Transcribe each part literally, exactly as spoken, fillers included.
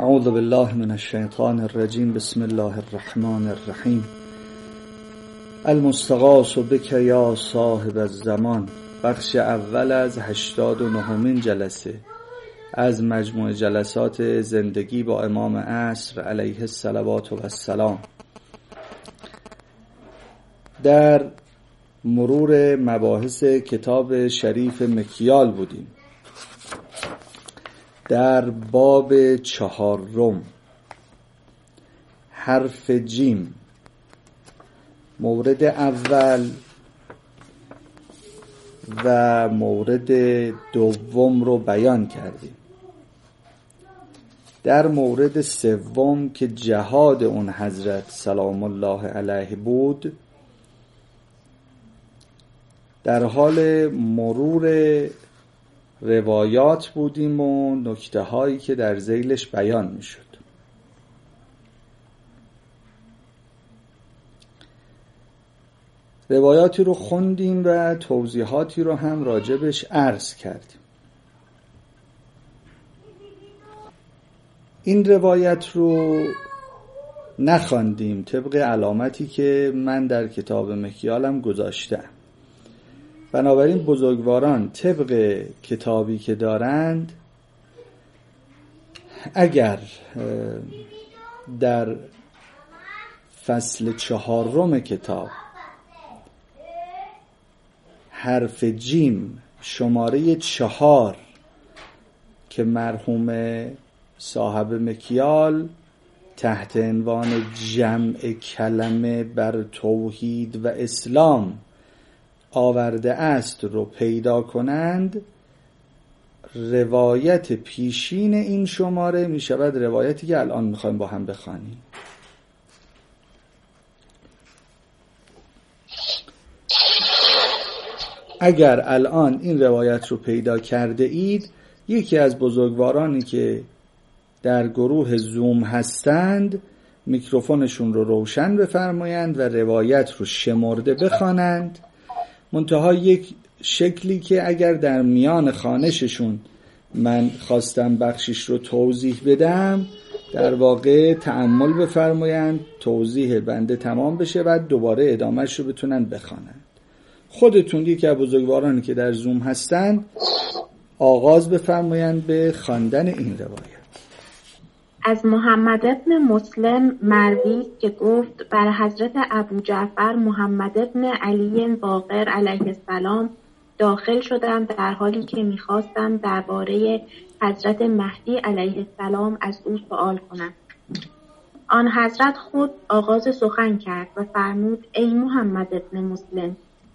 اعوذ بالله من الشیطان الرجیم. بسم الله الرحمن الرحیم. المستغاث بک یا صاحب الزمان. بخش اول از هشتاد و نهمین جلسه از مجموع جلسات زندگی با امام عصر علیه الصلوات و السلام. در مرور مباحث کتاب شریف مکیال بودیم. در باب چهارم حرف جیم، مورد اول و مورد دوم رو بیان کردیم. در مورد سوم که جهاد اون حضرت سلام الله علیه بود، در حال مرور روایات بودیم و نکته هایی که در ذیلش بیان می شد. روایاتی رو خوندیم و توضیحاتی رو هم راجبش عرض کردیم. این روایت رو نخواندیم طبق علامتی که من در کتاب مکیالم گذاشتم. بنابراین بزرگواران طبق کتابی که دارند، اگر در فصل چهارم کتاب حرف جیم شماره چهار که مرحوم صاحب مکیال تحت عنوان جمع کلمه بر توحید و اسلام آورده است رو پیدا کنند، روایت پیشین این شماره می شود روایتی که الان میخوایم با هم بخوانیم. اگر الان این روایت رو پیدا کرده اید، یکی از بزرگوارانی که در گروه زوم هستند میکروفونشون رو روشن بفرمایند و روایت رو شمرده بخوانند. منتها یک شکلی که اگر در میان خوانششون من خواستم بخشش رو توضیح بدم، در واقع تأمل بفرمایند، توضیح بنده تمام بشه و دوباره ادامهش رو بتونن بخوانند. خودتون یکی از بزرگوارانی که در زوم هستن آغاز بفرمایند به خواندن این روایت. از محمد ابن مسلم مروی که گفت بر حضرت ابو جعفر محمد ابن علی باقر علیه السلام داخل شدم در حالی که میخواستم درباره حضرت مهدی علیه السلام از او سوال کنم. آن حضرت خود آغاز سخن کرد و فرمود: ای محمد ابن مسلم،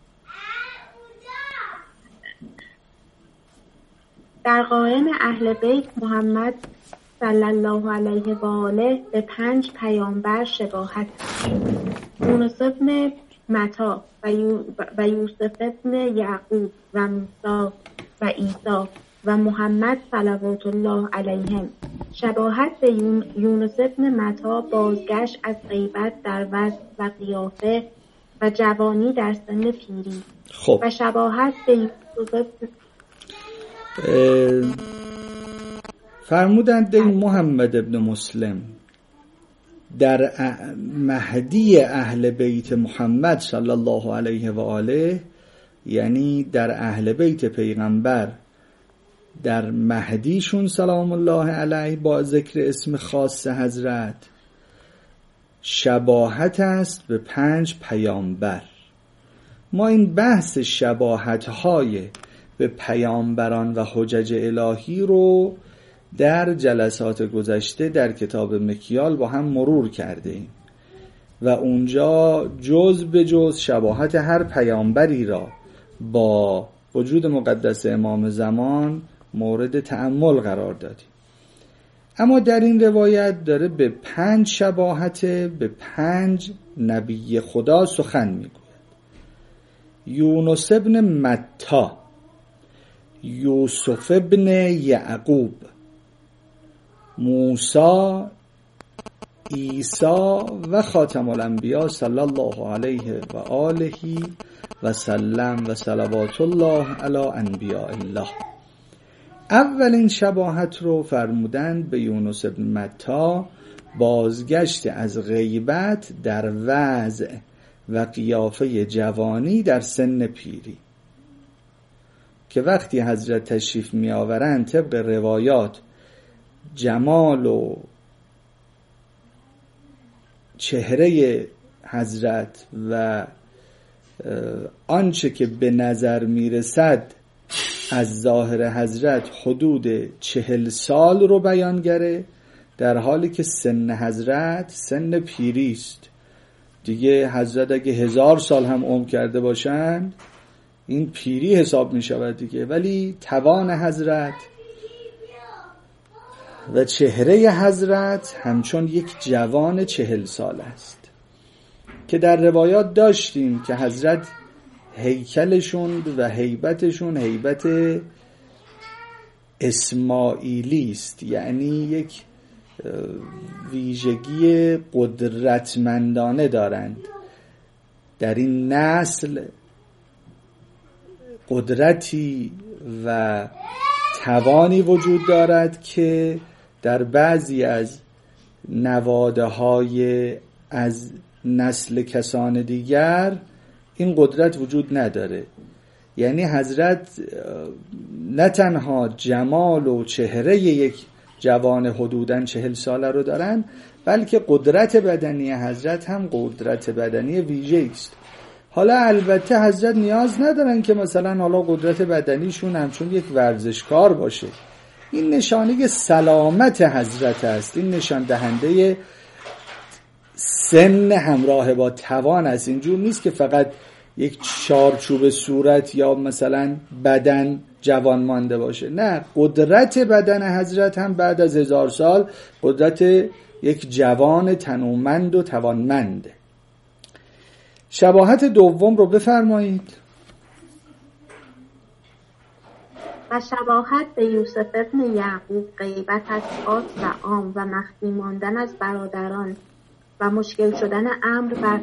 در قائم اهل بیت محمد صلی الله علیه و آله به پنج پیامبر شباهت یونس ابن متی و, یو و یوسف ابن یعقوب و موسی و عیسی و محمد صلوات الله علیهم. شباهت به یونس ابن متی بازگشت از غیبت در وصف و قیافه و جوانی در سن پیری. خب. و شباهت به یوسف فرمودند ای محمد ابن مسلم، در مهدی اهل بیت محمد صلی الله علیه و آله، یعنی در اهل بیت پیغمبر، در مهدیشون سلام الله علیه با ذکر اسم خاص حضرت، شباهت است به پنج پیامبر. ما این بحث شباهت‌های به پیامبران و حجج الهی رو در جلسات گذشته در کتاب مکیال با هم مرور کرده ایم و اونجا جز به جز شباهت هر پیامبری را با وجود مقدس امام زمان مورد تأمل قرار دادیم. اما در این روایت داره به پنج شباهت به پنج نبی خدا سخن میگوید. یونس ابن متی، یوسف ابن یعقوب، موسی، عیسی و خاتم الانبیا صلی الله علیه و آله و سلم و صلوات الله علی انبیاء الله. اولین شباهت رو فرمودند به یونس بن متی، بازگشت از غیبت در وضع و قیافه جوانی در سن پیری، که وقتی حضرت تشریف می آورند طبق روایات جمال و چهره حضرت و آنچه که به نظر می رسد از ظاهر حضرت حدود چهل سال رو بیان گره، در حالی که سن حضرت سن پیری است. دیگه حضرت اگه هزار سال هم عمر کرده باشند این پیری حساب می شود دیگه، ولی توان حضرت و چهره حضرت همچون یک جوان چهل سال است، که در روایات داشتیم که حضرت هیکلشون و هیبتشون هیبت اسماعیلی است، یعنی یک ویژگی قدرتمندانه دارند. در این نسل قدرتی و توانی وجود دارد که در بعضی از نواده های از نسل کسان دیگر این قدرت وجود نداره. یعنی حضرت نه تنها جمال و چهره یک جوان حدوداً چهل ساله رو دارن، بلکه قدرت بدنی حضرت هم قدرت بدنی ویژه است. حالا البته حضرت نیاز ندارن که مثلا حالا قدرت بدنیشون همچون یک ورزشکار باشه. این نشانه سلامت حضرت است، این نشان دهنده سن همراه با توان است. اینجور نیست که فقط یک چارچوب صورت یا مثلا بدن جوان مانده باشه، نه، قدرت بدن حضرت هم بعد از هزار سال قدرت یک جوان تنومند و توانمنده. شباهت دوم رو بفرمایید. و شباهت به یوسف ابن یعقوب، غیبت از خاص و عام و مخفی ماندن از برادران و مشکل شدن امر بر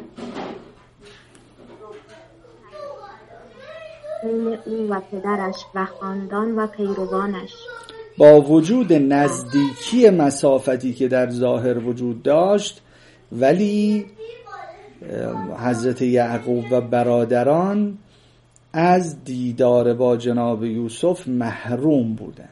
بین او و پدرش و خاندان و پیروانش. با وجود نزدیکی مسافتی که در ظاهر وجود داشت، ولی حضرت یعقوب و برادران از دیدار با جناب یوسف محروم بودند.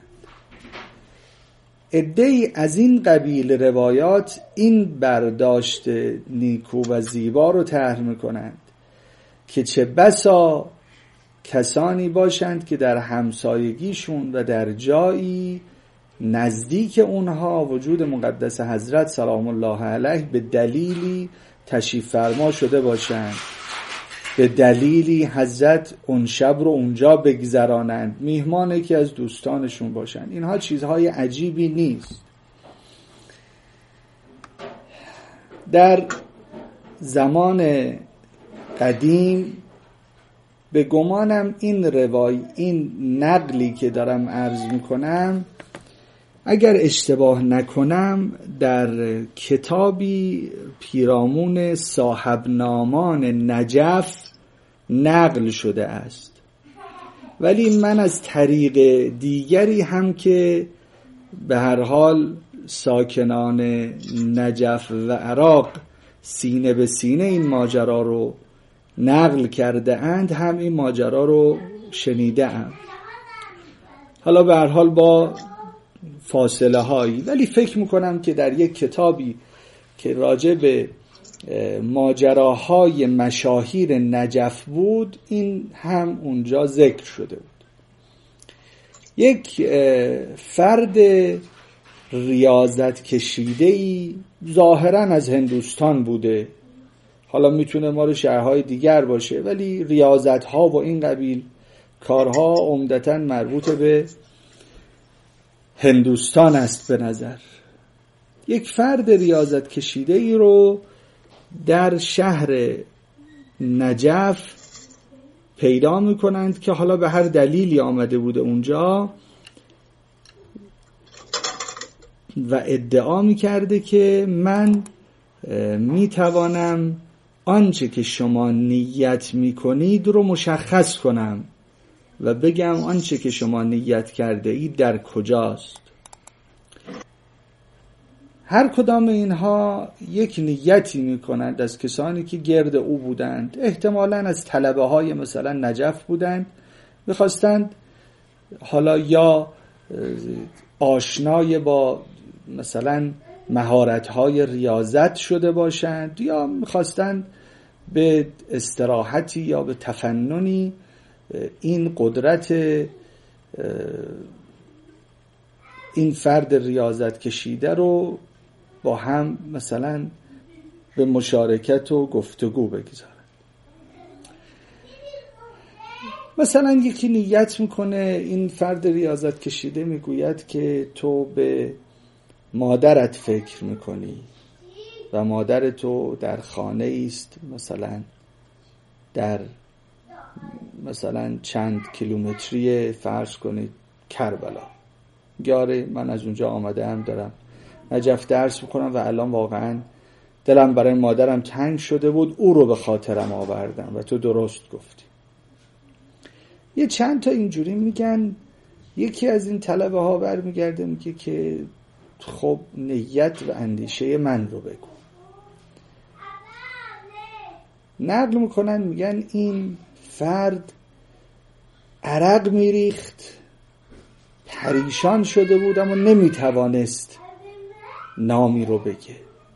عده‌ای از این قبیل روایات این برداشت نیکو و زیبا رو طرح می‌کنند که چه بسا کسانی باشند که در همسایگیشون و در جایی نزدیک اونها وجود مقدس حضرت سلام الله علیه به دلیلی تشریف فرما شده باشند، به دلیلی حضرت اون شب رو اونجا بگذرانند، میهمان یکی از دوستانشون باشند. اینها چیزهای عجیبی نیست. در زمان قدیم به گمانم این روای این نقلی که دارم عرض میکنم، اگر اشتباه نکنم در کتابی پیرامون صاحب نامان نجف نقل شده است، ولی من از طریق دیگری هم که به هر حال ساکنان نجف و عراق سینه به سینه این ماجرا رو نقل کرده اند هم این ماجرا رو شنیده ام، حالا به هر حال با فاصله هایی، ولی فکر میکنم که در یک کتابی که راجع به ماجراهای مشاهیر نجف بود این هم اونجا ذکر شده بود. یک فرد ریاضت کشیده‌ای ظاهراً از هندوستان بوده، حالا میتونه ما رو شهرهای دیگر باشه، ولی ریاضت ها و این قبیل کارها عمدتاً مربوط به هندوستان است به نظر. یک فرد ریاضت کشیده ای رو در شهر نجف پیدا میکنند که حالا به هر دلیلی آمده بوده اونجا و ادعا میکرده که من میتوانم آنچه که شما نیت میکنید رو مشخص کنم و بگم آنچه که شما نیت کرده اید در کجاست. هر کدام اینها یک نیتی میکنند از کسانی که گرد او بودند، احتمالاً از طلبه های مثلا نجف بودند، میخواستند حالا یا آشنای با مثلا مهارت‌های ریاضت شده باشند یا میخواستند به استراحتی یا به تفننی این قدرت این فرد ریاضت کشیده رو با هم مثلا به مشارکت و گفتگو بگذارند. مثلا یکی نیت میکنه، این فرد ریاضت کشیده میگوید که تو به مادرت فکر میکنی و مادر تو در خانه است مثلا در مثلا چند کیلومتری فرض کنید کربلا. گاره من از اونجا آمده هم دارم نجف درس میکنم و الان واقعا دلم برای مادرم تنگ شده بود، او رو به خاطرم آوردم و تو درست گفتی. یه چند تا اینجوری میگن. یکی از این طلبه ها برمیگرده میگه که خب نیت و اندیشه من رو بگو. نقل میکنن میگن این فرد عرق میریخت، پریشان شده بود اما نمیتوانست نامی رو بگه.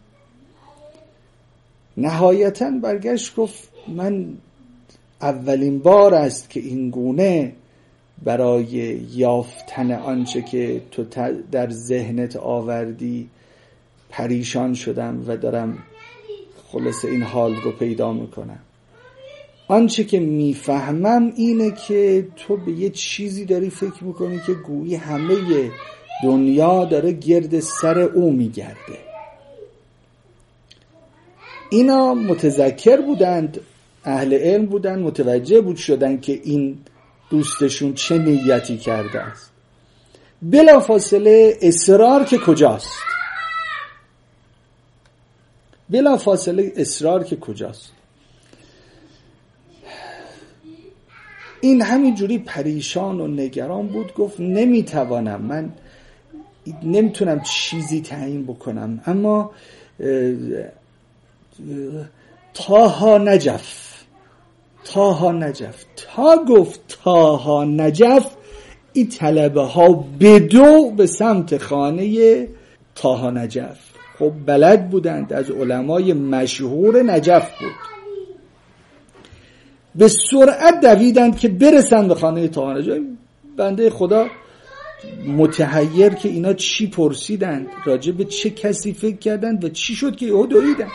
نهایتاً برگشت گفت من اولین بار است که این گونه برای یافتن آنچه که تو در ذهنت آوردی پریشان شدم و دارم خلاص این حال رو پیدا میکنم. آنچه که میفهمم اینه که تو به یه چیزی داری فکر میکنی که گویی همه دنیا داره گرد سر او میگرده. اینا متذکر بودند، اهل علم بودند، متوجه بود شدن که این دوستشون چه نیتی کرده است. بلا فاصله اصرار که کجاست؟ بلا فاصله اصرار که کجاست؟ این همینجوری پریشان و نگران بود، گفت نمیتوانم، من نمیتونم چیزی تعیین بکنم، اما تاها نجف تاها نجف تا گفت تاها نجف این طلبه ها بدو به سمت خانه تاها نجف. خب بلد بودند، از علمای مشهور نجف بود. به سرعت دویدند که برسند به خانه تاها نجف. بنده خدا متحیر که اینا چی پرسیدند، راجع به چه کسی فکر کردند و چی شد که او دویدند.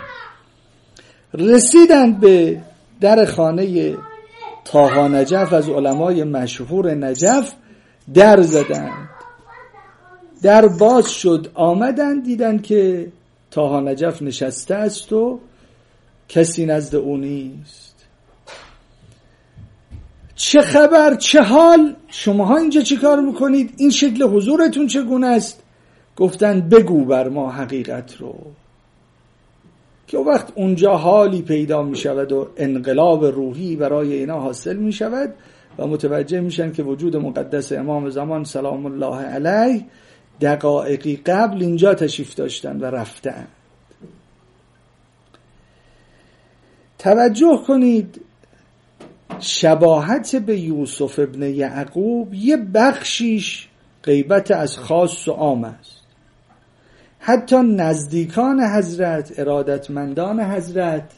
رسیدند به در خانه تاها نجف، از علمای مشهور نجف. در زدند، در باز شد، آمدند دیدند که تاها نجف نشسته است و کسی نزد او نیست. چه خبر، چه حال، شماها اینجا چی کار میکنید، این شکل حضورتون چگونه است؟ گفتند بگو بر ما حقیقت رو. که وقت اونجا حالی پیدا می شود و انقلاب روحی برای اینا حاصل می شود و متوجه میشن که وجود مقدس امام زمان سلام الله علیه دقایقی قبل اینجا تشریف داشتن و رفتن. توجه کنید، شباهت به یوسف ابن یعقوب یه بخشیش غیبت از خاص و عام است. حتی نزدیکان حضرت، ارادتمندان حضرت،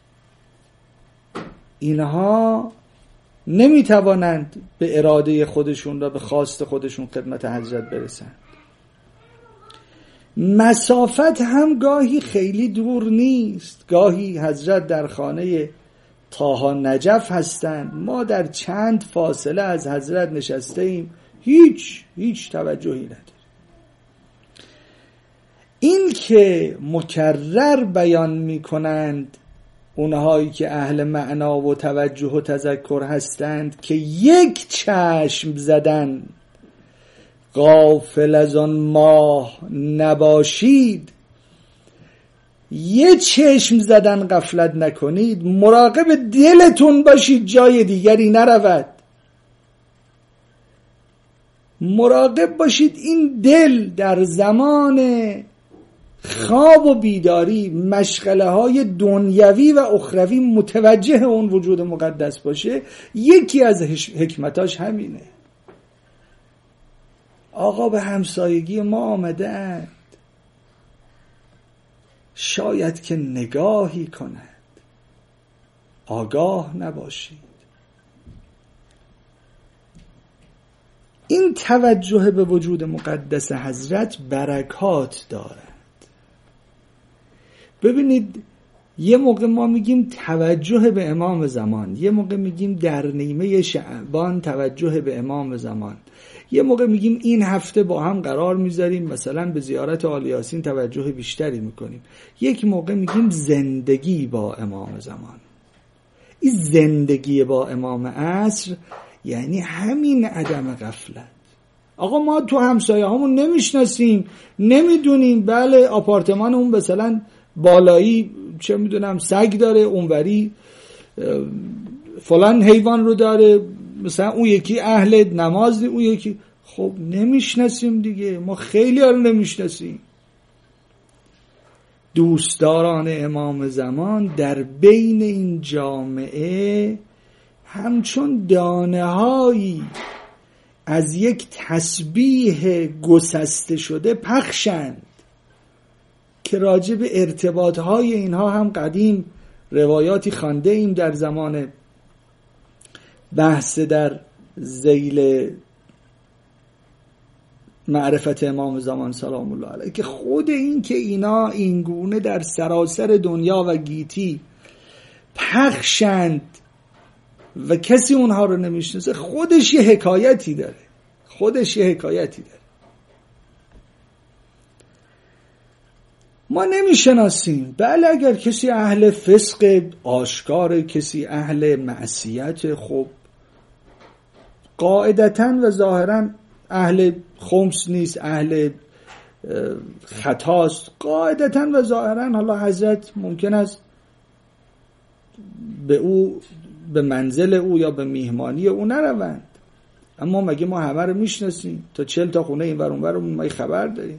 اینها نمیتوانند به اراده خودشون و به خواست خودشون خدمت حضرت برسند. مسافت هم گاهی خیلی دور نیست. گاهی حضرت در خانه تاها نجف هستند، ما در چند فاصله از حضرت نشسته ایم، هیچ هیچ توجهی نداریم. این که مکرر بیان می کنند اونهایی که اهل معنا و توجه و تذکر هستند که یک چشم زدن غافل از آن ماه نباشید، یک چشم زدن غفلت نکنید، مراقب دلتون باشید جای دیگری نرود. مراقب باشید این دل در زمان خواب و بیداری مشغله های دنیوی و اخروی متوجه اون وجود مقدس باشه. یکی از حکمتاش همینه. آقا به همسایگی ما آمده اند، شاید که نگاهی کند، آگاه نباشید. این توجه به وجود مقدس حضرت برکات دارد. ببینید یه موقع ما میگیم توجه به امام زمان، یه موقع میگیم در نیمه شعبان توجه به امام زمان، یه موقع میگیم این هفته با هم قرار میذاریم مثلا به زیارت آل یاسین توجه بیشتری میکنیم، یک موقع میگیم زندگی با امام زمان. این زندگی با امام عصر یعنی همین عدم غفلت. آقا ما تو همسایه همون نمیشناسیم، نمیدونیم، بله آپارتمان اون مثلا بالایی چه میدونم سگ داره، اونوری فلان حیوان رو داره، مثلا اون یکی اهل نماز، اون یکی، خب نمیشناسیم دیگه، ما خیلی ها رو نمیشناسیم. دوستداران امام زمان در بین این جامعه همچون دانه هایی از یک تسبیح گسسته شده پخشند که راجع به ارتباط های اینها هم قدیم روایاتی خوانده ایم در زمان بحث در ذیل معرفت امام زمان سلام الله علیه، که خود این که اینا اینگونه در سراسر دنیا و گیتی پخشند و کسی اونها رو نمیشناسه خودش یه حکایتی داره، خودش یه حکایتی داره. ما نمیشناسیم، بله اگر کسی اهل فسق آشکار، کسی اهل معصیت، خب قاعدتاً و ظاهراً اهل خمس نیست، اهل خطاست، قاعدتاً و ظاهراً حالا حضرت ممکن است به او به منزل او یا به میهمانی او نروند، اما مگه ما همه رو میشناسیم؟ تا چل تا خونه این ور اون ور ما خبر داریم.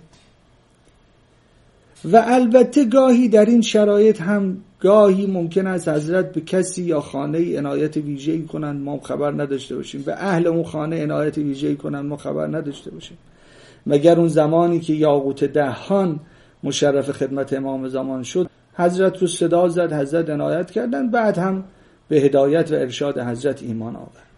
و البته گاهی در این شرایط هم گاهی ممکن است حضرت به کسی یا خانه عنایت ویژه‌ای کنند ما خبر نداشته باشیم، به اهل اون خانه عنایت ویژه‌ای کنند ما خبر نداشته باشیم، مگر اون زمانی که یاقوت دهان مشرف خدمت امام زمان شد حضرت رو صدا زد، حضرت عنایت کردند، بعد هم به هدایت و ارشاد حضرت ایمان آورد.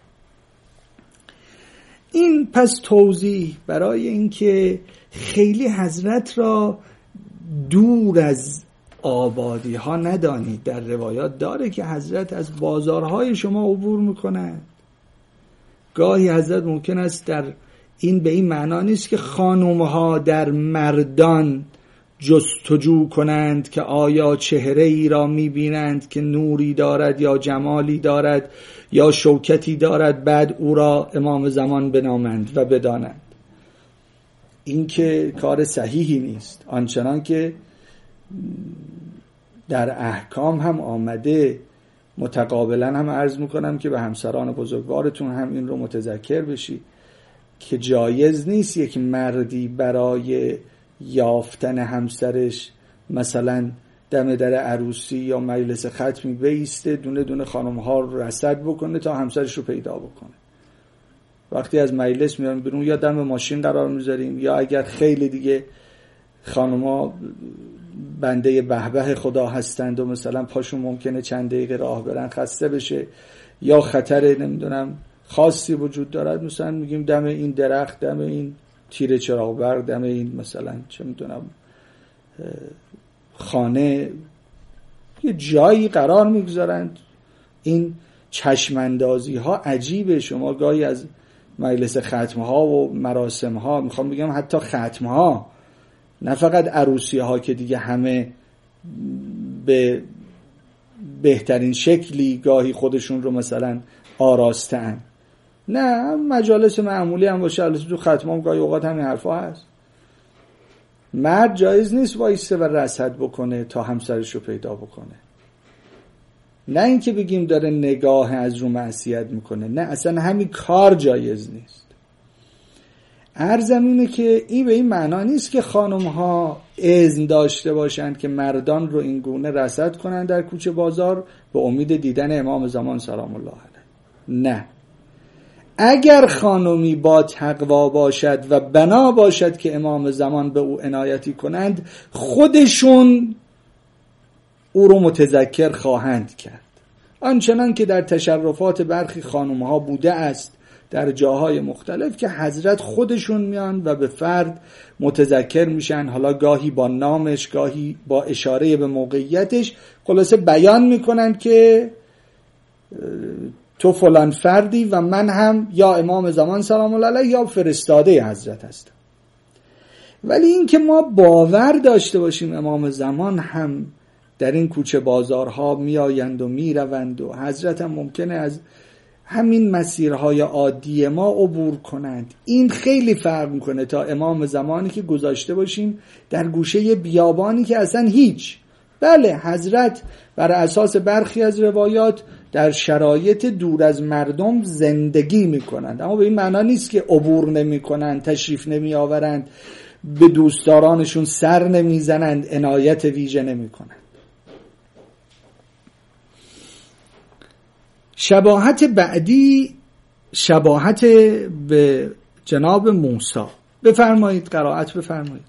این پس توضیح برای اینکه خیلی حضرت را دور از آبادی ها ندانید. در روایات داره که حضرت از بازارهای شما عبور میکنند. گاهی حضرت ممکن است در این به این معنا نیست که خانومها در مردان جستجو کنند که آیا چهره ای را میبینند که نوری دارد یا جمالی دارد یا شوکتی دارد بعد او را امام زمان بنامند و بدانند. این که کار صحیحی نیست. آنچنان که در احکام هم آمده، متقابلا هم عرض میکنم که به همسران بزرگوارتون هم این رو متذکر بشید که جایز نیست یک مردی برای یافتن همسرش مثلا دم در عروسی یا مجلس ختمی بیسته دونه دونه خانم ها رو رصد بکنه تا همسرش رو پیدا بکنه. وقتی از مجلس میان بیرون یا دم ماشین قرار میذاریم، یا اگر خیلی دیگه خانم ها بنده بهبه خدا هستند و مثلا پاشون ممکنه چند دقیقه راه برن خسته بشه یا خطر نمیدونم خاصی وجود دارد، مثلا میگیم دم این درخت، دم این تیر چراغ برق، دم این مثلا چه میدونم خانه، یه جایی قرار میگذارند. این چشماندازی ها عجیبه. شما گاهی از مجلس ختم ها و مراسم ها، میخوام بگم حتی ختم ها، نه فقط عروسی ها که دیگه همه به بهترین شکلی گاهی خودشون رو مثلا آراستن، نه مجالس معمولی هم باشه، البته تو ختم هم گاهی اوقات همین حرفا هست. مرد جایز نیست وایسته و رصد بکنه تا همسرش رو پیدا بکنه. نه اینکه بگیم داره نگاه از رو معصیت میکنه، نه اصلا همین کار جایز نیست. عرضم اینه که این به این معنا نیست که خانم ها اذن داشته باشند که مردان رو این گونه رصد کنند در کوچه بازار به امید دیدن امام زمان سلام الله علیه. نه، اگر خانمی با تقوا باشد و بنا باشد که امام زمان به او عنایتی کنند، خودشون او رو متذکر خواهند کرد، آنچنان که در تشرفات برخی خانم ها بوده است در جاهای مختلف که حضرت خودشون میان و به فرد متذکر میشن، حالا گاهی با نامش، گاهی با اشاره به موقعیتش، خلاصه بیان میکنن که تو فلان فردی و من هم یا امام زمان سلام الله علیه یا فرستاده حضرت هستم. ولی این که ما باور داشته باشیم امام زمان هم در این کوچه بازارها میآیند و میروند و حضرت هم ممکنه از همین مسیرهای عادی ما عبور کنند، این خیلی فرق میکنه تا امام زمانی که گذاشته باشیم در گوشه بیابانی که اصلا هیچ. بله، حضرت بر اساس برخی از روایات در شرایط دور از مردم زندگی میکنند، اما به این معنا نیست که عبور نمیکنند، تشریف نمی آورند، به دوستدارانشون سر نمیزنند، عنایت ویژه نمیکنند. شباهت بعدی شباهت به جناب موسی. بفرمایید، قرائت بفرمایید.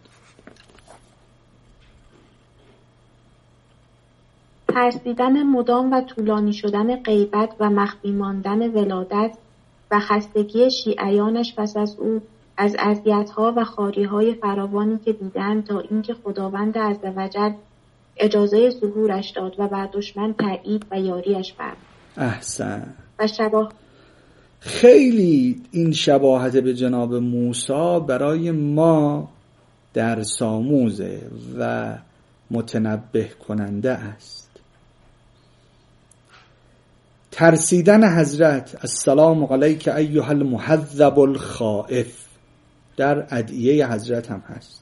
ترسیدن مدام و طولانی شدن غیبت و مخفی ماندن ولادت و خستگی شیعیانش پس از او از اذیت‌ها و خواری‌های فراوانی که دیدند تا اینکه خداوند عزوجل اجازه ظهورش داد و بر دشمن تأیید و یاریش فرمود. احسن. و شباه خیلی این شباهت به جناب موسی برای ما درس آموزه و متنبه کننده است. ترسیدن حضرت السلام علیک ایها المحذب الخائف در ادعیه حضرت هم هست.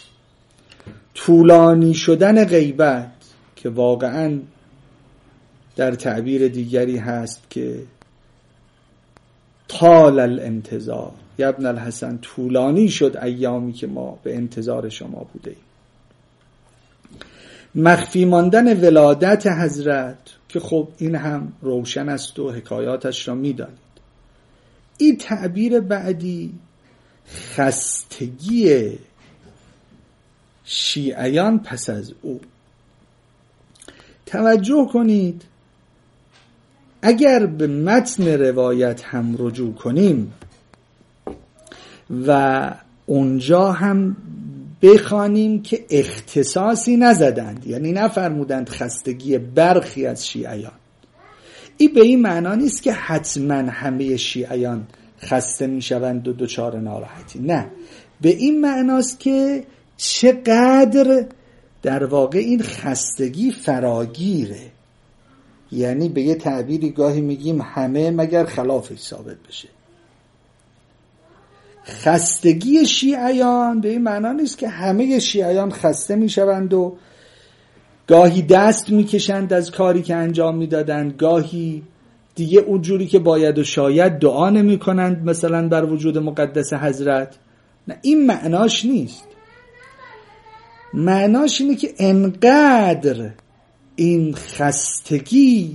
طولانی شدن غیبت که واقعاً در تعبیر دیگری هست که طال الانتظار، یا ابن الحسن طولانی شد ایامی که ما به انتظار شما بوده ایم. مخفی ماندن ولادت حضرت که خب این هم روشن است و حکایاتش را میدانید. این تعبیر بعدی خستگی شیعیان پس از او. توجه کنید، اگر به متن روایت هم رجوع کنیم و اونجا هم بخوانیم که اختصاصی نزدند، یعنی نفرمودند خستگی برخی از شیعیان، این به این معنا نیست که حتما همه شیعیان خسته میشوند و دچار ناراحتی، نه، به این معناست که چقدر در واقع این خستگی فراگیره. یعنی به یه تعبیری گاهی میگیم همه مگر خلافش ثابت بشه. خستگی شیعیان به این معنا نیست که همه شیعیان خسته میشوند و گاهی دست میکشند از کاری که انجام میدادند، گاهی دیگه اونجوری که باید و شاید دعا نمی کنند مثلا بر وجود مقدس حضرت. نه، این معناش نیست. معناش اینه که انقدر این خستگی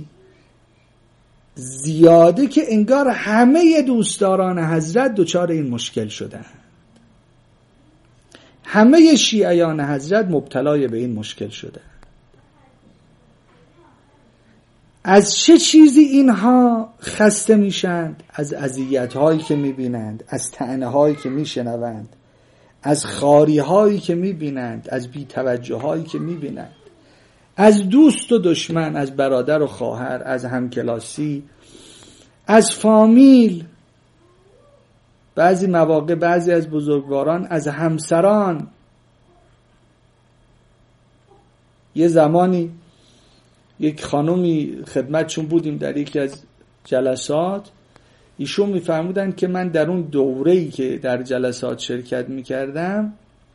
زیاده که انگار همه دوستداران حضرت دچار این مشکل شدن، همه شیعیان حضرت مبتلای به این مشکل شدن. از چه چیزی اینها خسته میشند؟ از اذیت‌هایی که میبینند، از طعنه‌هایی که میشنوند، از خواری‌هایی که میبینند، از بی‌توجه‌هایی که میبینند، از دوست و دشمن، از برادر و خواهر، از همکلاسی، از فامیل، بعضی مواقع بعضی از بزرگواران از همسران. یه زمانی یک خانومی خدمتشون بودیم در یکی از جلسات، ایشون میفرمودن که من در اون دوره‌ای که در جلسات شرکت میکردم،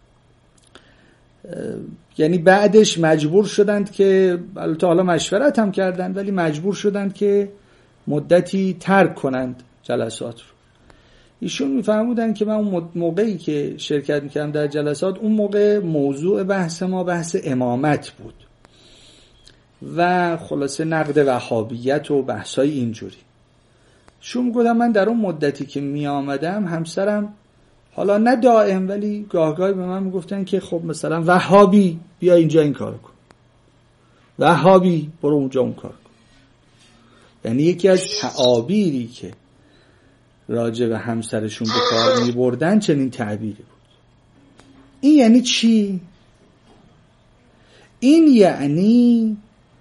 یعنی بعدش مجبور شدند که، البته حالا مشورت هم کردند ولی مجبور شدند که مدتی ترک کنند جلسات رو. ایشون میفرمودن که من اون موقعی که شرکت میکردم در جلسات، اون موقع موضوع بحث ما بحث امامت بود و خلاصه نقد وهابیت و بحثای اینجوری. شون میگفتم من در اون مدتی که می آمدم همسرم حالا نه دائم ولی گاهگاهی به من میگفتن که خب مثلا وهابی بیا اینجا این کارو کن، وهابی برو اونجا اون کار کن. یعنی یکی از تعابیری که راجع به همسرشون به کار می بردن چنین تعبیری بود. این یعنی چی؟ این یعنی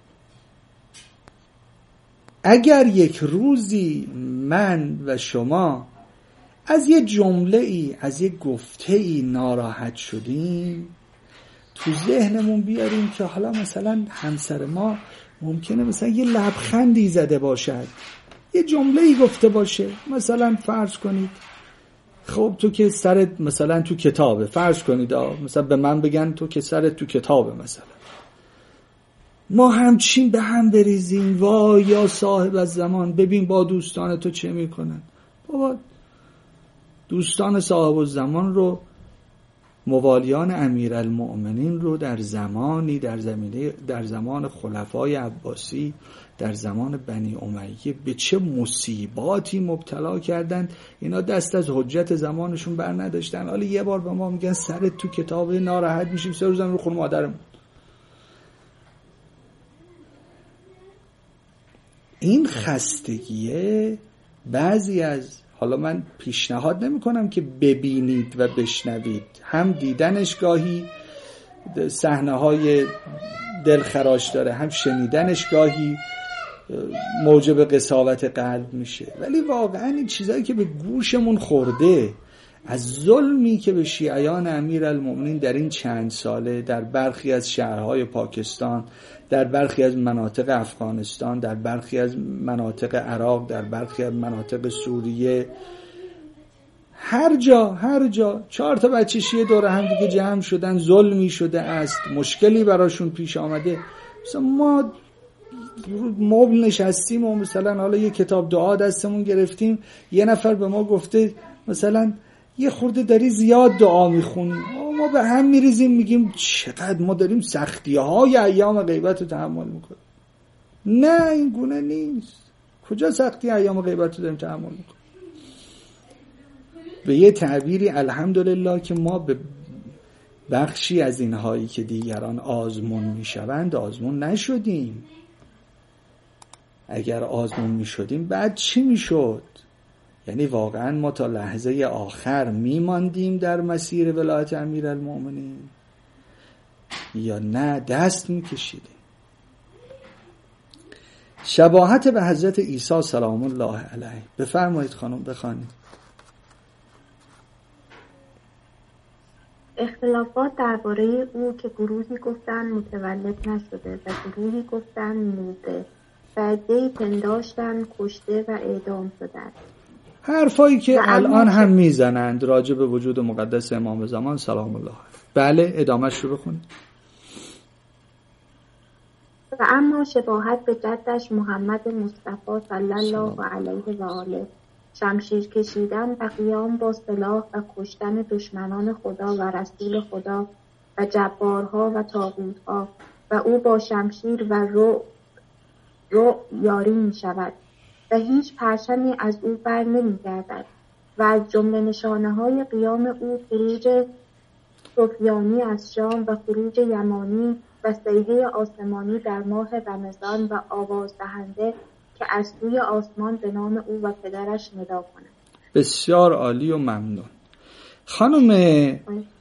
اگر یک روزی من و شما از یه جمله ای، از یه گفته ای ناراحت شدیم، تو ذهنمون بیاریم که حالا مثلا همسر ما ممکنه مثلا یه لبخندی زده باشد، یه جمله ای گفته باشه، مثلا فرض کنید خب تو که سرت مثلا تو کتابه، فرض کنید مثلا به من بگن تو که سرت تو کتابه، مثلا ما همچین به هم بریزیم وای یا صاحب از زمان ببین با دوستان تو چه میکنن. بابا دوستان صاحب الزمان رو، موالیان امیرالمؤمنین رو در زمانی در زمینه در زمان خلفای عباسی، در زمان بنی امیه به چه مصیباتی مبتلا کردند. اینا دست از حجت زمانشون بر نداشتن. حالا یه بار به ما میگن سرت تو کتابه، ناراحت میشیم، سه روزم رو خون مادرمون. این خستگیه بعضی از، حالا من پیشنهاد نمی کنم که ببینید و بشنوید، هم دیدنش گاهی صحنه های دلخراش داره، هم شنیدنش گاهی موجب قساوت قلب میشه، ولی واقعا این چیزایی که به گوشمون خورده از ظلمی که به شیعیان امیرالمؤمنین در این چند ساله در برخی از شهرهای پاکستان، در برخی از مناطق افغانستان، در برخی از مناطق عراق، در برخی از مناطق سوریه، هر جا هر جا چهار تا بچه شیعه دور هم دیگه جمع شدن، ظلمی شده است، مشکلی براشون پیش آمده. مثلا ما مبل نشستیم و مثلا حالا یه کتاب دعا دستمون گرفتیم، یه نفر به ما گفته مثلا یه خورده داری زیاد دعا میخونی، ما به هم میریزیم میگیم چقدر ما داریم سختی های ایام غیبت رو تحمل میکنیم. نه این گونه نیست. کجا سختی ایام غیبت رو داریم تحمل میکنیم؟ به یه تعبیری الحمدلله که ما به بخشی از اینهایی که دیگران آزمون میشوند آزمون نشدیم. اگر آزمون میشدیم بعد چی میشد؟ یعنی واقعا ما تا لحظه آخر میماندیم در مسیر ولایت امیرالمؤمنین یا نه دست میکشیدیم؟ شباهت به حضرت عیسی سلام الله علیه. بفرمایید خانم بخوانید. اختلافات درباره او که گروهی گفتن متولد نشده و گروهی گفتن مرده و عده‌ای پنداشتن کشته و اعدام شده. حرفایی که الان هم میزنند راجع به وجود مقدس امام زمان سلام الله. بله ادامهش رو بخونید. و اما شباهت به جدش محمد مصطفی صلی الله علیه و آله، شمشیر کشیدن و قیام با سلاح و کشتن دشمنان خدا و رسول خدا و جبارها و طاغوتها و او با شمشیر و رو رو یاری می شود و هیچ پرچمی از او بر نمی گردد و از جمله نشانه های قیام او خروج سفیانی از شام و خروج یمانی و صیحه آسمانی در ماه رمضان و آواز دهنده که از سوی آسمان به نام او و پدرش ندا کند. بسیار عالی و ممنون. خانم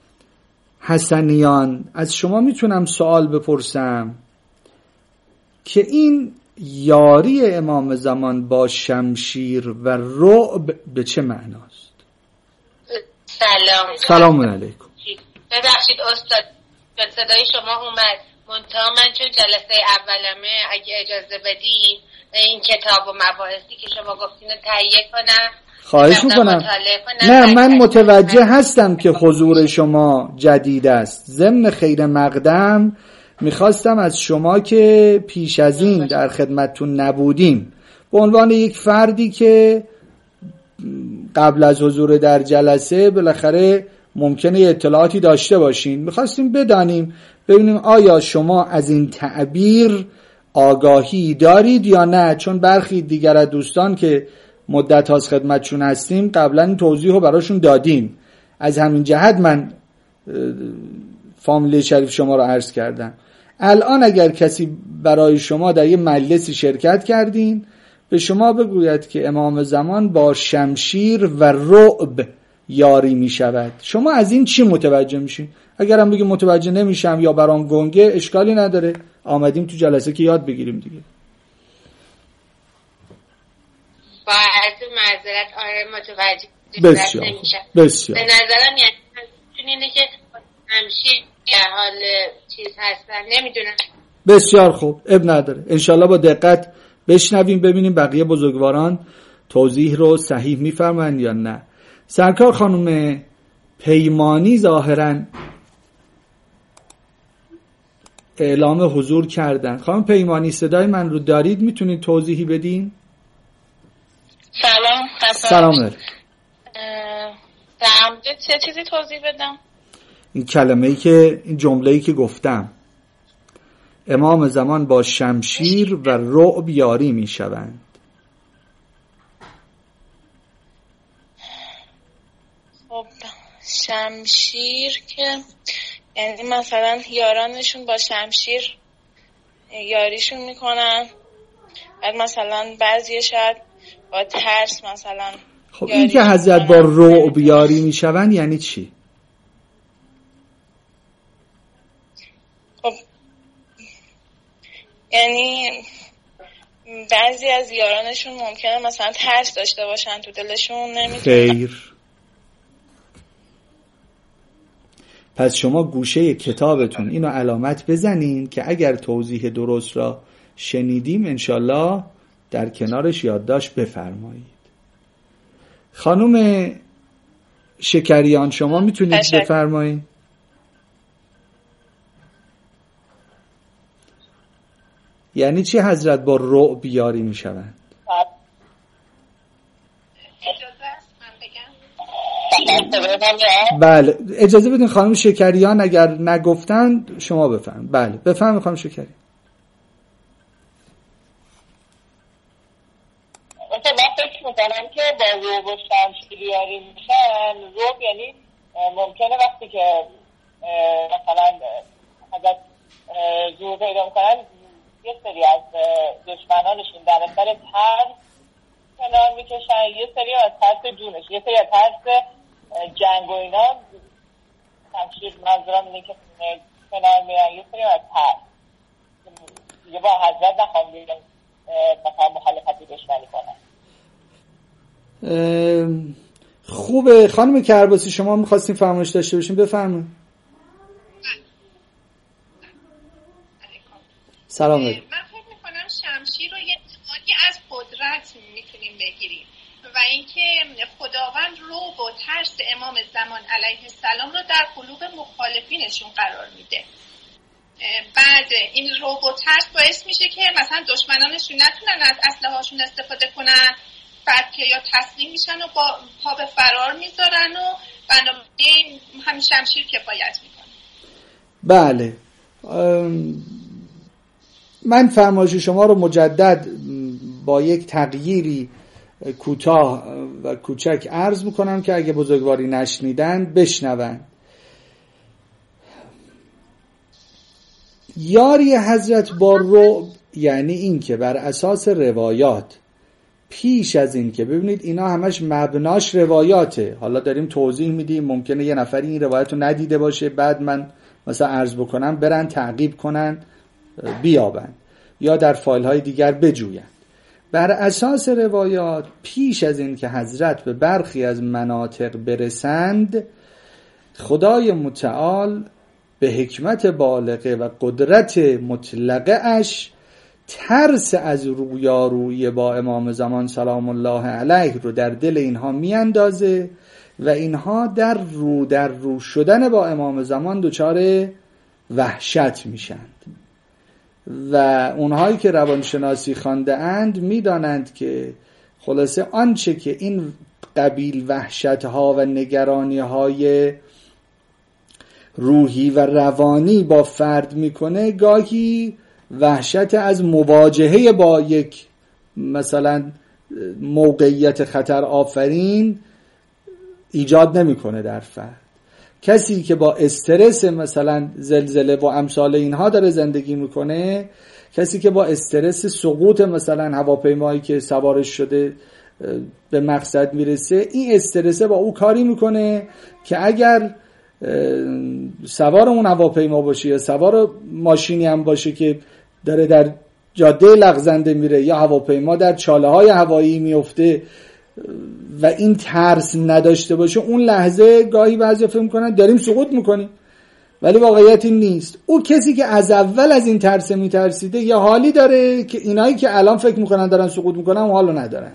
حسنیان از شما میتونم سوال بپرسم که این یاری امام زمان با شمشیر و رعب به چه معناست؟ سلام سلام علیکم. ببخشید استاد صدای شما اومد منتها من چون جلسه اولمه اگه اجازه بدین این کتاب و مباحثی که شما گفتین رو تهیه کنم. خواهش میکنم. نه من متوجه هستم که حضور شما جدید است. ضمن خیر مقدم میخواستم از شما که پیش از این در خدمتتون نبودیم به عنوان یک فردی که قبل از حضور در جلسه بالاخره ممکنه اطلاعاتی داشته باشین. میخواستیم بدانیم ببینیم آیا شما از این تعبیر آگاهی دارید یا نه، چون برخی دیگر از دوستان که مدت هاست خدمتشون هستیم قبلا این توضیح رو براشون دادیم. از همین جهت من فامیلی شریف شما رو عرض کردم. الان اگر کسی برای شما در یه مجلسی شرکت کردین به شما بگوید که امام زمان با شمشیر و رعب یاری می شود، شما از این چی متوجه میشین؟ اگرم بگیم متوجه نمیشم یا برام گنگه، اشکالی نداره، آمدیم تو جلسه که یاد بگیریم دیگه. با عرض معذرت آره متوجه بسیار نمیشم. بسیار به نظرم یعنی اینه که همشی حال چیز هستن، نمیدونم. بسیار خوب، اب نداره، انشالله با دقت بشنویم ببینیم بقیه بزرگواران توضیح رو صحیح میفرمایند یا نه. سرکار خانم پیمانی ظاهراً اعلام حضور کردن. خانم پیمانی صدای من رو دارید؟ میتونید توضیحی بدین؟ سلام. سلام علیکم. در مورد چه چیزی توضیح بدم؟ این کلمه‌ای که این جمله‌ای که گفتم، امام زمان با شمشیر و رعب یاری میشوند. خب شمشیر که یعنی مثلا یارانشون با شمشیر یاریشون میکنن، بعد مثلا بعضی شاید با ترس مثلا. خب این که حضرت با رعب یاری میشوند یعنی چی؟ خب یعنی بعضی از یارانشون ممکنه مثلا ترس داشته باشن تو دلشون، نمیدونم. خیر، پس شما گوشه کتابتون اینو علامت بزنین که اگر توضیح درست را شنیدیم انشالله در کنارش یادداشت بفرمایید. خانم شکریان شما میتونید تشکر. بفرمایید. یعنی چی حضرت با رعب یاری میشوند؟ بله اجازه بدین خانم شکریان اگر نگفتند شما بفرمایید. بله بفرمایید خانم شکریان. مثلا من فکر میکنم که با روب و شمشیر یاری میشن. روب یعنی ممکنه وقتی که مثلا حضرت زور پیدا میکنن یه سری از دشمنانشون در اثر ترس کنار میکشن، یه سری از ترس جونش، یه سری از ترس جنگ و اینا شمشیر منظورم اینه که کنار میرن، یه سری از ترس دیگه با حضرت نخوام بیرن مثلا مخالفتی دشمنی کنن. خوبه خانم کرباسی شما میخواستین فرمایش داشته باشین، بفرمایید. سلام علیکم. من فکر میکنم شمشیر رو یه نمادی از قدرت میتونیم بگیریم و اینکه خداوند رعب و ترس امام زمان علیه السلام رو در قلوب مخالفینشون قرار میده. بعد این رعب و ترس باعث میشه که مثلا دشمنانشون نتونن از اسلحه هاشون استفاده کنن، بلکه یا تسلیم میشن و با پا به فرار میذارن و بنابراین همین شمشیر کفایت میکنه. بله من فرمایش شما رو مجدد با یک تغییری کوتاه و کوچک عرض میکنم که اگه بزرگواری نشنیدن بشنون. یاری حضرت با رعب یعنی این که بر اساس روایات پیش از این که ببینید اینا همش مبناش روایاته، حالا داریم توضیح میدیم، ممکنه یه نفری این روایت رو ندیده باشه بعد من مثلا عرض بکنم برن تعقیب کنن بیابن یا در فایل های دیگر بجوین. بر اساس روایات پیش از این که حضرت به برخی از مناطق برسند خدای متعال به حکمت بالغه و قدرت مطلقه اش ترس از رویارویی با امام زمان سلام الله علیه رو در دل اینها میاندازه و اینها در رو در رو شدن با امام زمان دچار وحشت میشند و اونهایی که روانشناسی خوانده اند میدانند که خلاصه آنچه که این قبیل وحشت‌ها و نگرانی‌های روحی و روانی با فرد میکنه، گاهی وحشت از مواجهه با یک مثلا موقعیت خطر آفرین ایجاد نمیکنه در فرد. کسی که با استرس مثلا زلزله و امثال اینها داره زندگی میکنه، کسی که با استرس سقوط مثلا هواپیمایی که سوارش شده به مقصد میرسه، این استرس با او کاری میکنه که اگر سوار اون هواپیما باشه یا سوار ماشینی هم باشه که داره در جاده لغزنده میره یا هواپیما در چاله های هوایی میفته و این ترس نداشته باشه، اون لحظه گاهی بعضی فکر میکنن داریم سقوط میکنیم، ولی واقعیت این نیست. او کسی که از اول از این ترس میترسیده یه حالی داره که اینایی که الان فکر میکنن دارن سقوط میکنن اون حالو ندارن.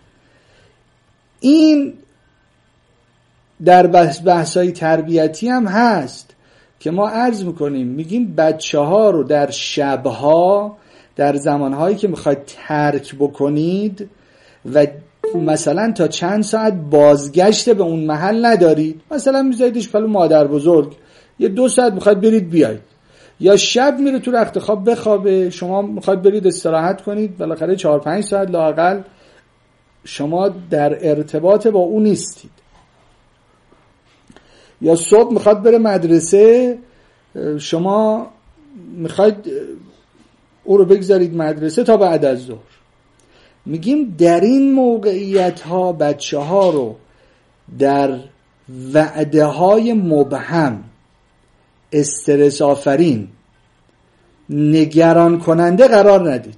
این در بحث‌های تربیتی هم هست که ما عرض میکنیم، میگیم بچه ها رو در شبها، در زمانهایی که میخواید ترک بکنید و مثلا تا چند ساعت بازگشت به اون محل ندارید، مثلا میذاریدش پلو مادر بزرگ، یه دو ساعت میخواید برید بیاید، یا شب میره تو رخت خواب بخوابه، شما میخواید برید استراحت کنید، بالاخره چهار پنج ساعت لااقل شما در ارتباط با اون نیستید. یا صبح میخواد بره مدرسه، شما میخواید او رو بگذارید مدرسه تا بعد از ظهر. میگیم در این موقعیت ها بچه ها رو در وعده های مبهم، استرس آفرین، نگران کننده قرار ندید.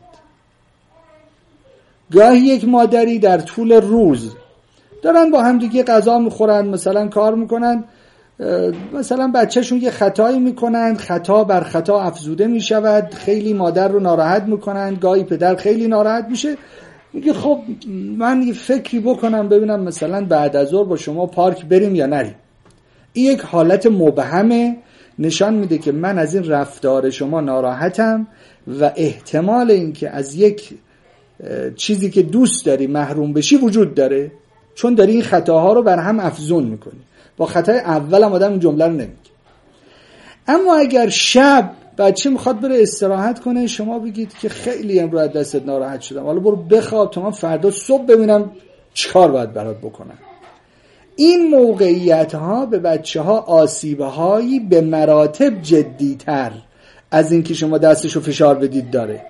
گاهی یک مادری در طول روز دارن با هم دیگه غذا میخورن، مثلا کار میکنن، مثلا بچهشون یه خطایی میکنن، خطا بر خطا افزوده میشود، خیلی مادر رو ناراحت میکنن، گاهی پدر خیلی ناراحت میشه، میگه خب من یه فکری بکنم ببینم مثلا بعد از ظهر با شما پارک بریم یا نریم. این یک حالت مبهمه، نشان میده که من از این رفتار شما ناراحتم و احتمال این که از یک چیزی که دوست داری محروم بشی وجود داره، چون داری این خطاها رو بر هم افزون میکنی. با خطای اول هم آدم این جمله رو نمیگه. اما اگر شب بچه میخواد بره استراحت کنه، شما بگید که خیلی امروز از دستت ناراحت شدم، حالا برو بخواب تا من فردا صبح ببینم چیکار باید برات بکنم. این موقعیت ها به بچه ها آسیب هایی به مراتب جدی تر از این که شما دستشو فشار بدید داره.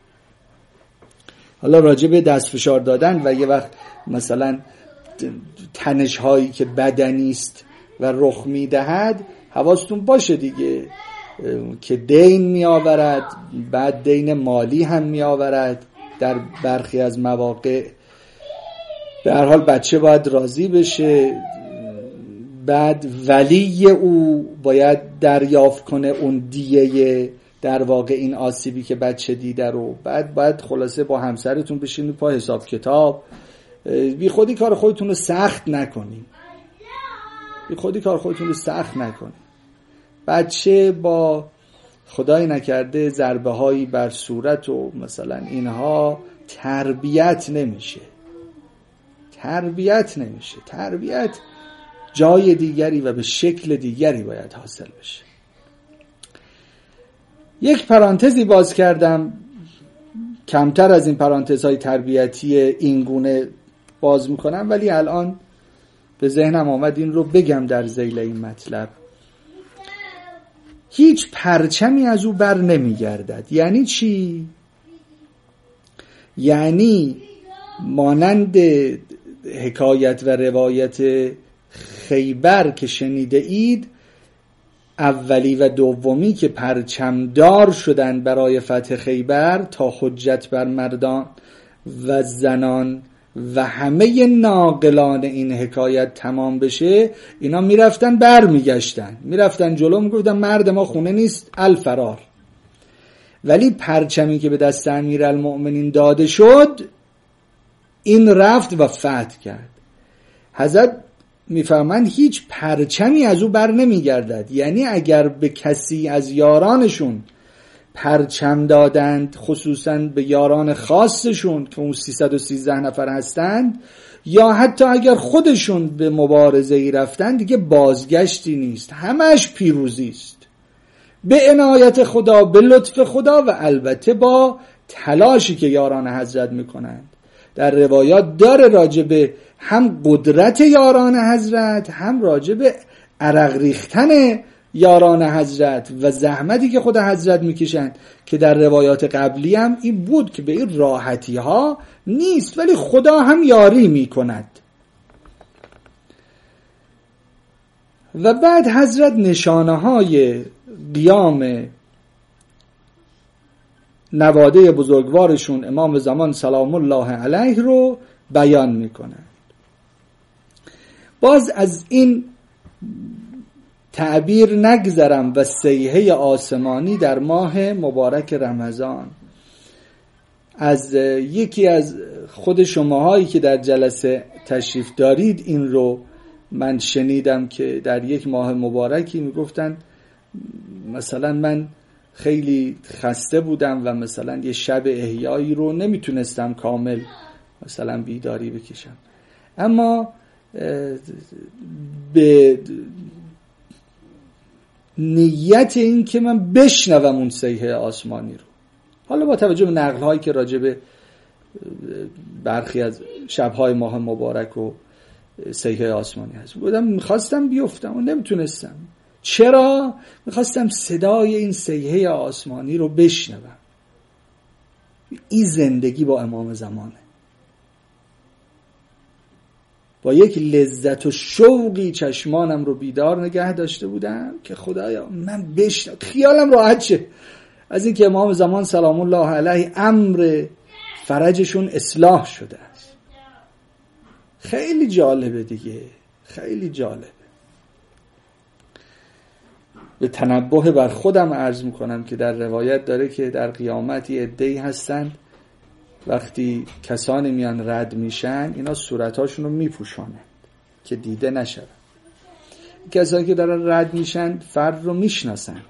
حالا راجع به دست فشار دادن و یه وقت مثلا تنش هایی که بدنی است و رخ میدهد حواستون باشه دیگه، که دین می آورد، بعد دین مالی هم می آورد در برخی از مواقع. به هر حال بچه باید راضی بشه، بعد ولی او باید دریافت کنه اون دیه در واقع این آسیبی که بچه دیده رو، بعد باید خلاصه با همسرتون بشینید پا حساب کتاب، بی خودی کار خودتون رو سخت نکنید، بی خودی کار خودتون رو سخت نکنید. بچه با خدای نکرده ضربه هایی بر صورت و مثلا اینها تربیت نمیشه، تربیت نمیشه، تربیت جای دیگری و به شکل دیگری باید حاصل بشه. یک پرانتزی باز کردم، کمتر از این پرانتزهای تربیتی این گونه باز میکنم، ولی الان به ذهنم آمد این رو بگم در ذیل این مطلب. هیچ پرچمی از او بر نمیگردد. یعنی چی؟ یعنی مانند حکایت و روایت خیبر که شنیده اید، اولی و دومی که پرچمدار شدن برای فتح خیبر تا حجت بر مردان و زنان و همه ناقلان این حکایت تمام بشه، اینا میرفتن بر میگشتن، میرفتن جلو، میگفتن مرد ما خونه نیست الفرار. ولی پرچمی که به دست امیرالمؤمنین داده شد، این رفت و فتح کرد. حضرت میفهمند هیچ پرچمی از او بر نمیگردد. یعنی اگر به کسی از یارانشون پرچم دادند، خصوصا به یاران خاصشون که اون سیصد و سیزده نفر هستند، یا حتی اگر خودشون به مبارزه ای رفتن دیگه بازگشتی نیست، همش پیروزی است به عنایت خدا، به لطف خدا و البته با تلاشی که یاران حضرت میکنند. در روایات داره راجب هم قدرت یاران حضرت، هم راجب عرق ریختن یاران حضرت و زحمتی که خود حضرت میکشند، که در روایات قبلی هم این بود که به این راحتی ها نیست، ولی خدا هم یاری میکند. و بعد حضرت نشانه های قیام نواده بزرگوارشون امام زمان سلام الله علیه رو بیان میکنند. باز از این تعبیر نگذرم و صیحه آسمانی در ماه مبارک رمضان. از یکی از خود شماهایی که در جلسه تشریف دارید این رو من شنیدم که در یک ماه مبارکی میگفتن مثلا من خیلی خسته بودم و مثلا یه شب احیایی رو نمیتونستم کامل مثلا بیداری بکشم، اما به نیت این که من بشنوم اون صیحه آسمانی رو، حالا با توجه به نقل هایی که راجع به برخی از شبهای ماه مبارک و صیحه آسمانی هست، بودم میخواستم بیفتم و نمیتونستم. چرا؟ میخواستم صدای این صیحه آسمانی رو بشنوم. این زندگی با امام زمانه، با یک لذت و شوقی چشمانم رو بیدار نگه داشته بودم که خدایا من بشنوم، خیالم راحت شه از این که امام زمان سلام الله علیه امر فرجشون اصلاح شده است. خیلی جالبه دیگه، خیلی جالبه. به تنبه بر خودم عرض میکنم که در روایت داره که در قیامت یه عده‌ای هستند وقتی کسانی میان رد میشن اینا صورتاشون رو میپوشانند که دیده نشود. کسانی که دارن رد میشن فرد رو میشناسن.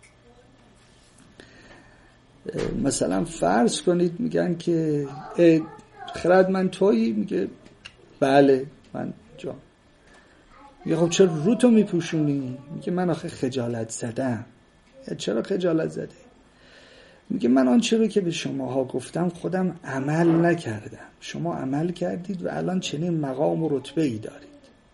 مثلا فرض کنید میگن که خردمند تویی؟ میگه بله من جام. میگه خب چرا رو تو میپوشونی؟ میگه من آخه خجالت زدم. چرا خجالت زده؟ میگه من آنچه رو که به شماها گفتم خودم عمل نکردم، شما عمل کردید و الان چنین مقام و رتبه ای دارید.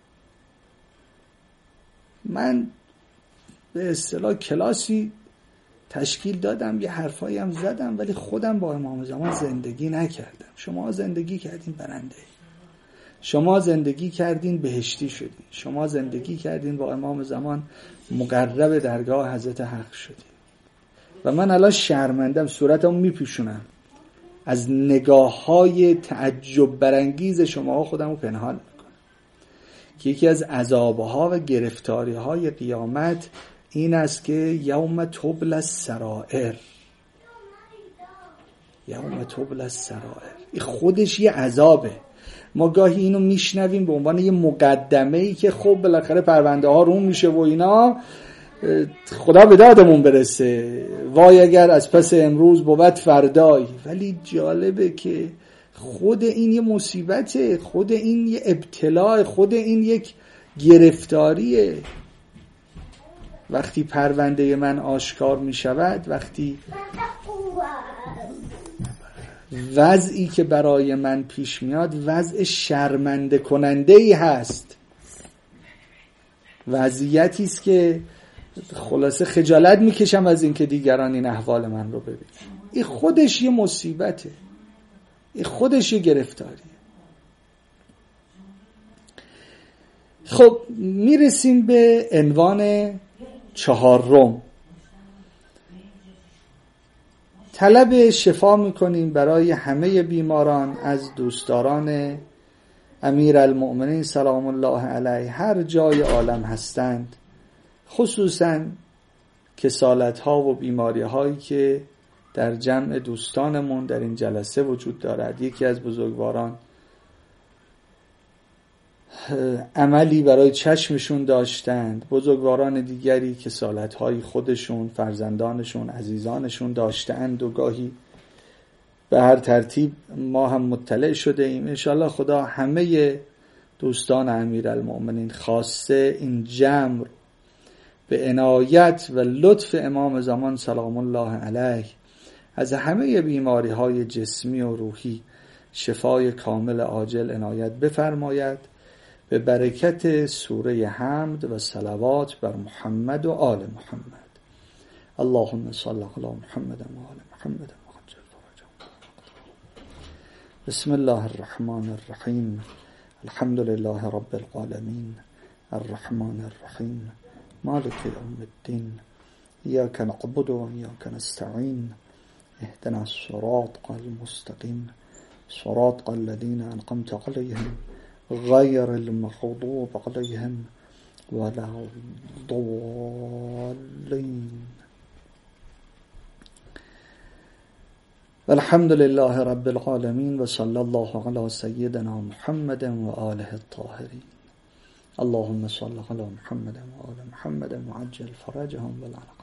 من به اصطلاح کلاسی تشکیل دادم، یه حرفایی هم زدم، ولی خودم با امام زمان زندگی نکردم. شما زندگی کردین برنده، شما زندگی کردین بهشتی شدین، شما زندگی کردین با امام زمان مقرب درگاه حضرت حق شدین. و من الان شرمندم، صورتمو میپوشونم از نگاه های تعجب برانگیز شما خودمو پنهان میکنم که یکی از عذابها و گرفتاری های قیامت این است که یوم تبل السرائر، یوم تبل السرائر، این خودش یه عذابه. ما گاهی اینو میشنویم به عنوان یه مقدمه‌ای که خب بالاخره پرونده ها روم میشه و اینا، خدا به دادمون برسه، وای اگر از پس امروز بود فردایی. ولی جالبه که خود این یه مصیبته، خود این یه ابتلاء، خود این یک گرفتاریه. وقتی پرونده من آشکار می شود، وقتی وضعی که برای من پیش میاد وضع شرمنده کننده ای هست، وضعیتی است که خلاصه خجالت میکشم از این که دیگران این احوال من رو ببینن. این خودش یه مصیبته، این خودش یه گرفتاریه. خب میرسیم به عنوان چهارم. طلب شفا میکنیم برای همه بیماران از دوستداران امیرالمؤمنین سلام الله علیه هر جای عالم هستند، خصوصا کسالت ها و بیماری هایی که در جمع دوستانمون در این جلسه وجود دارد. یکی از بزرگواران عملی برای چشمشون داشتند، بزرگواران دیگری که سالتهای خودشون، فرزندانشون، عزیزانشون داشتند و گاهی به هر ترتیب ما هم مطلع شده ایم. انشاءالله خدا همه دوستان امیرالمؤمنین خاصه این جمع به عنایت و لطف امام زمان سلام الله علیه از همه بیماری های جسمی و روحی شفای کامل عاجل عنایت بفرماید به برکت سوره حمد و صلوات بر محمد و آل محمد. اللهم صل علی محمد و آل محمد وعجل فرجهم. بسم الله الرحمن الرحیم. الحمد لله رب العالمین الرحمن الرحیم مالک یوم الدین ایاک نعبد و ایاک نستعین اهدنا الصراط المستقیم صراط الذین انعمت علیهم غیر المغضوب علیهم ولا الضالین. الحمد لله رب العالمین و صلی الله علی سیدنا محمد و آله الطاهرین. اللهم صل علی محمد و آل محمد وعجل فرجهم بالعرق